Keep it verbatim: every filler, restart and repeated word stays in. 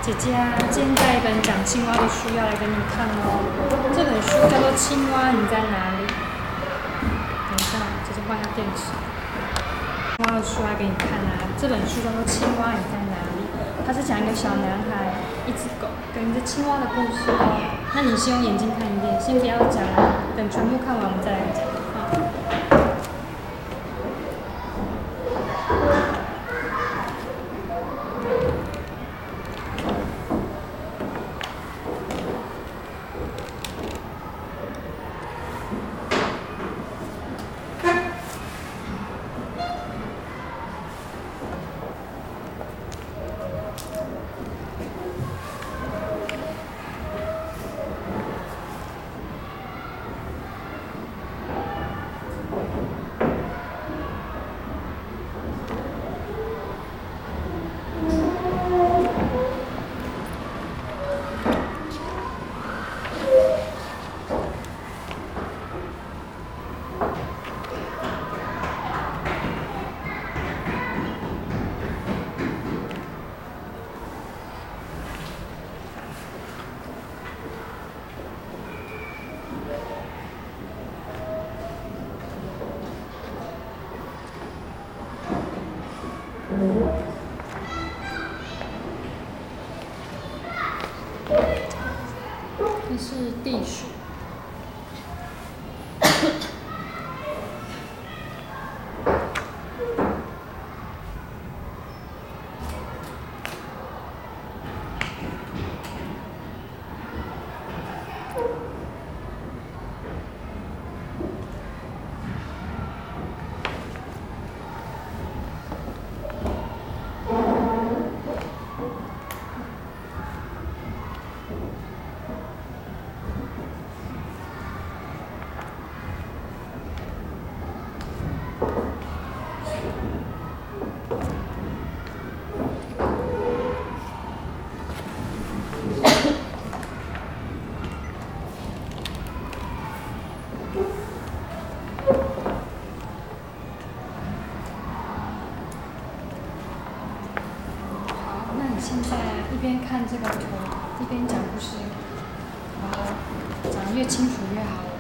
姐姐啊，今天带一本讲青蛙的书要来给你看哦。这本书叫做《青蛙你在哪里》。等一下，姐姐换一下电池。青蛙的书来给你看啊，这本书叫做《青蛙你在哪里》，它是讲一个小男孩、一只狗跟一只青蛙的故事哦。那你先用眼睛看一遍，先不要讲啊，等全部看完我们再来讲啊。这是地鼠。现在一边看这个图，一边讲故事，好，讲得越清楚越好。